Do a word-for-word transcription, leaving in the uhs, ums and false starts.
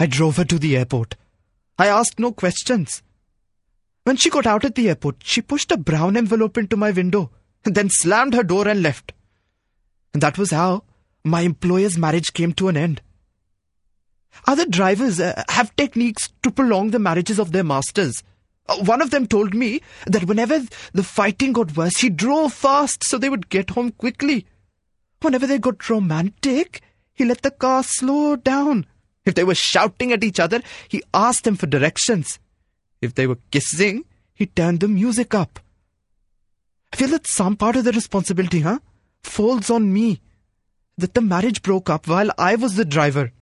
I drove her to the airport. I asked no questions. When she got out at the airport, she pushed a brown envelope into my window and then slammed her door and left. And that was how my employer's marriage came to an end. Other drivers uh, have techniques to prolong the marriages of their masters. Uh, one of them told me that whenever the fighting got worse, he drove fast so they would get home quickly. Whenever they got romantic, he let the car slow down. If they were shouting at each other, he asked them for directions. If they were kissing, he turned the music up. I feel that some part of the responsibility, huh, falls on me. That the marriage broke up while I was the driver.